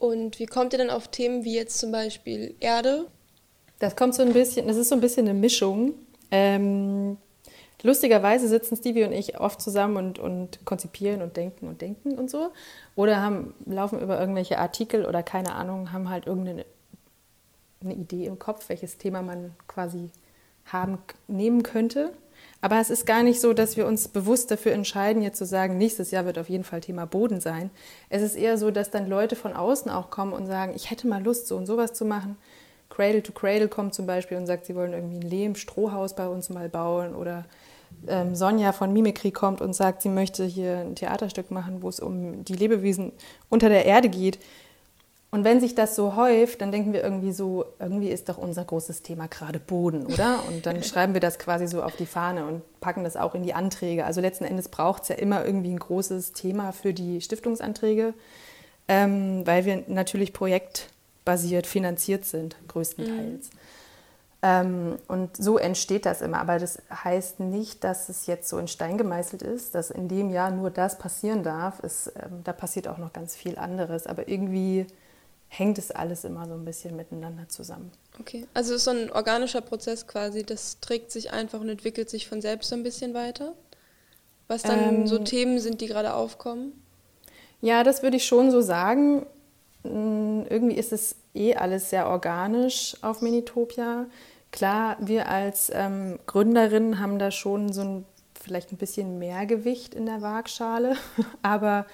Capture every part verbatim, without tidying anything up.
Und wie kommt ihr dann auf Themen wie jetzt zum Beispiel Erde? Das kommt so ein bisschen, das ist so ein bisschen eine Mischung. Ähm, lustigerweise sitzen Stevie und ich oft zusammen und, und konzipieren und denken und denken und so. Oder haben, laufen über irgendwelche Artikel oder keine Ahnung, haben halt irgendeine eine Idee im Kopf, welches Thema man quasi haben, nehmen könnte. Aber es ist gar nicht so, dass wir uns bewusst dafür entscheiden, jetzt zu sagen, nächstes Jahr wird auf jeden Fall Thema Boden sein. Es ist eher so, dass dann Leute von außen auch kommen und sagen, ich hätte mal Lust, so und sowas zu machen. Cradle to Cradle kommt zum Beispiel und sagt, sie wollen irgendwie ein Lehm-Strohhaus bei uns mal bauen. Oder ähm, Sonja von Mimikry kommt und sagt, sie möchte hier ein Theaterstück machen, wo es um die Lebewesen unter der Erde geht. Und wenn sich das so häuft, dann denken wir irgendwie so, irgendwie ist doch unser großes Thema gerade Boden, oder? Und dann schreiben wir das quasi so auf die Fahne und packen das auch in die Anträge. Also letzten Endes braucht es ja immer irgendwie ein großes Thema für die Stiftungsanträge, ähm, weil wir natürlich projektbasiert finanziert sind, größtenteils. Mhm. Ähm, und so entsteht das immer. Aber das heißt nicht, dass es jetzt so in Stein gemeißelt ist, dass in dem Jahr nur das passieren darf. Es, ähm, da passiert auch noch ganz viel anderes. Aber irgendwie hängt es alles immer so ein bisschen miteinander zusammen. Okay, also es ist so ein organischer Prozess quasi, das trägt sich einfach und entwickelt sich von selbst so ein bisschen weiter? Was dann ähm, so Themen sind, die gerade aufkommen? Ja, das würde ich schon so sagen. Irgendwie ist es eh alles sehr organisch auf Minitopia. Klar, wir als ähm, Gründerinnen haben da schon so ein, vielleicht ein bisschen mehr Gewicht in der Waagschale, aber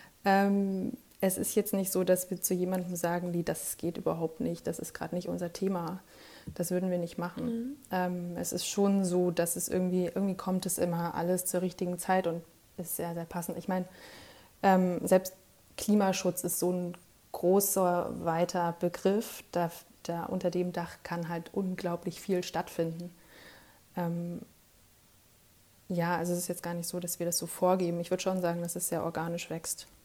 ähm, es ist jetzt nicht so, dass wir zu jemandem sagen, die, das geht überhaupt nicht, das ist gerade nicht unser Thema. Das würden wir nicht machen. Mhm. Ähm, es ist schon so, dass es irgendwie, irgendwie kommt es immer alles zur richtigen Zeit und ist sehr, sehr passend. Ich meine, ähm, selbst Klimaschutz ist so ein großer, weiter Begriff. Da, da unter dem Dach kann halt unglaublich viel stattfinden. Ähm, ja, also es ist jetzt gar nicht so, dass wir das so vorgeben. Ich würde schon sagen, dass es sehr organisch wächst.